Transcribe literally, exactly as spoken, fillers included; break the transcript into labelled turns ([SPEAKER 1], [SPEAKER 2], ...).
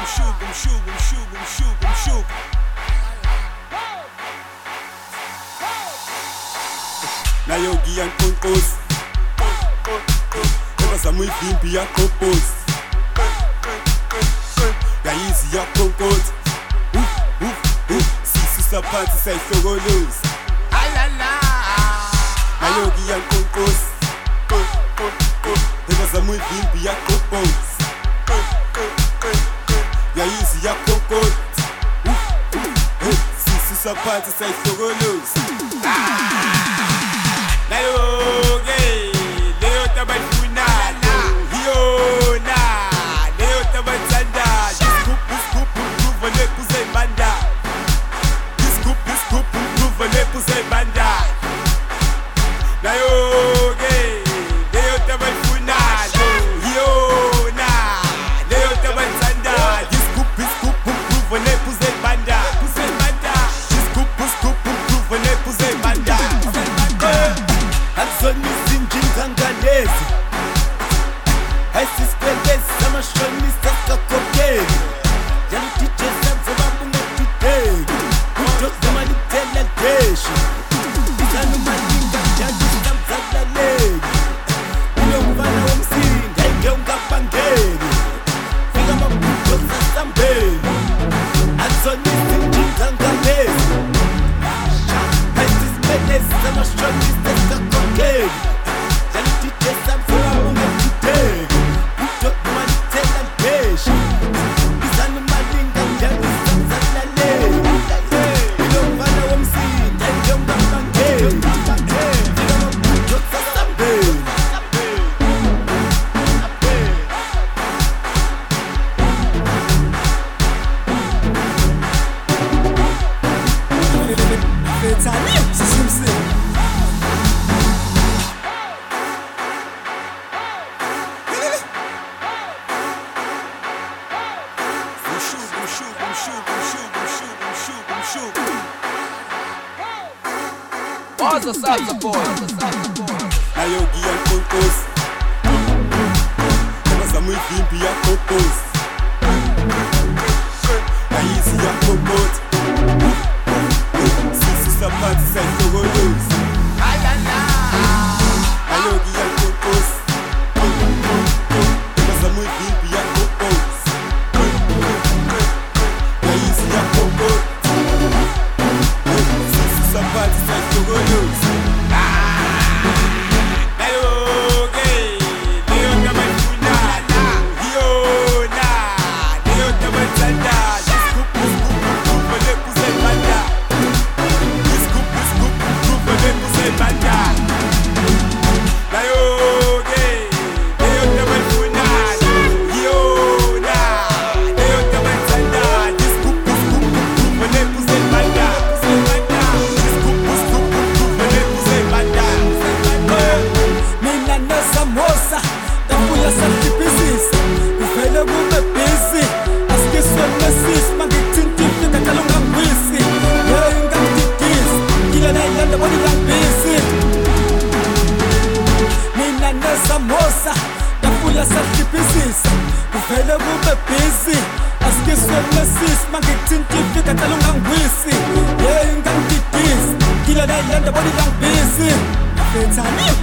[SPEAKER 1] shoot, um shoot, um shoot, um shoot, um shoot. Na yogi and compose. Eba muito vimpi a compose. Ya easy a compose. Uf, uf, uf. Si su sapato sai sogolus. Alala. Na yogi and compose. Eba muito vimpi a compose. Ya easy a compose. Uf, uf, uf. Si su sapato sai sogolus. Na yogi, leo tabafuna. Yo na, leo tabatanda. Scoop, scoop, prove le pousse banda. Scoop, scoop, prove le pousse banda. Na yogi, leo tabafuna. Yo na, leo tabatanda. Scoop, scoop, prove le pousse banda. Pousse banda. Scoop, scoop, prove le pousse banda.
[SPEAKER 2] Azoni zinjingangalezi Aisisipelezi samashonisa kakokeli Yalitijeza zababunga tuteli Kutoza malitela deshi Izanu malinga jajisa mzalaleli Uyo mfana wa msinga ike ungapangeli Figa mabuto sasambeli Azoni zinjingangalezi Aisisipelezi samashonisa kakokeli Yalitijeza zababunga tuteli Kutoza malitela deshi Izanu malinga jajisa mzalaleli Uyo mfana wa msinga ike ungapangeli Figa mabuto sasambeli
[SPEAKER 1] Betania, sisimsi. Um shoot, um shoot, um shoot, um shoot, um shoot, um shoot, um shoot.
[SPEAKER 3] Pause the saxophone.
[SPEAKER 1] Na yogi and compose. Eba muito vimpi a compose. Na easy a compose. Si su sapato sai sogolus. Na yogi and compose. Eba muito vimpi a compose. Na easy a compose. Si su sapato sai sogolus. Na yogi, leo tabafuna. Yo na, leo tabatanda. Scoop, scoop, prove le pousse banda. Scoop, scoop, prove le pousse banda. Na yogi, leo tabafuna. Yo na, leo tabatanda. Scoop, scoop, prove le pousse banda. Scoop, scoop, prove le pousse banda.
[SPEAKER 4] Mina nessa moça da folha sete pieces Uvele kube busy Askiswe mesis Mangitintifika kalunga ngwisi Yo ingangididis Kila nailanda body lang busy Mina nessa moça da folha sete pieces Uvele kube busy Askiswe mesis Mangitintifika kalunga ngwisi Yo ingangididis Kila nailanda body lang busy Betania